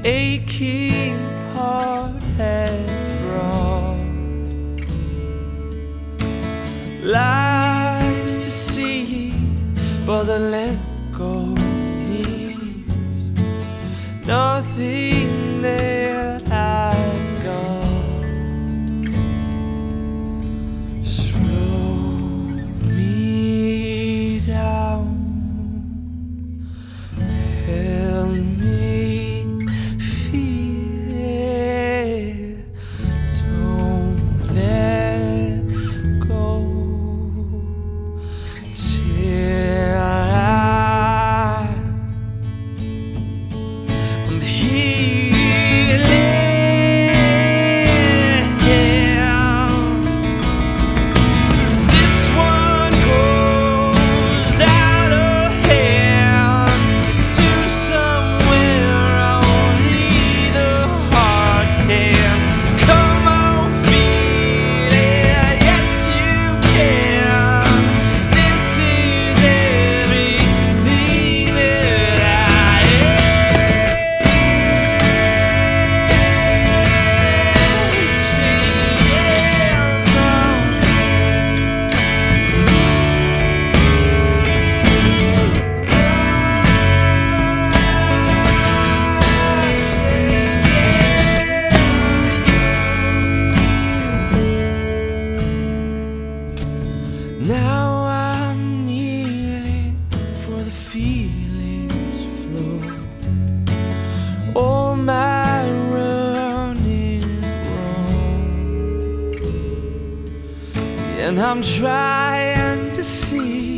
aching heart has brought lies to see, but the let go needs nothing that I got. Slow me down, help me feel it, don't let go till I'm healing. This one goes out of hand to somewhere only the heart can. Come on, feel it, yes you can. This is everything that I Now I'm kneeling for the feelings flow. All my running wrong, and I'm trying to see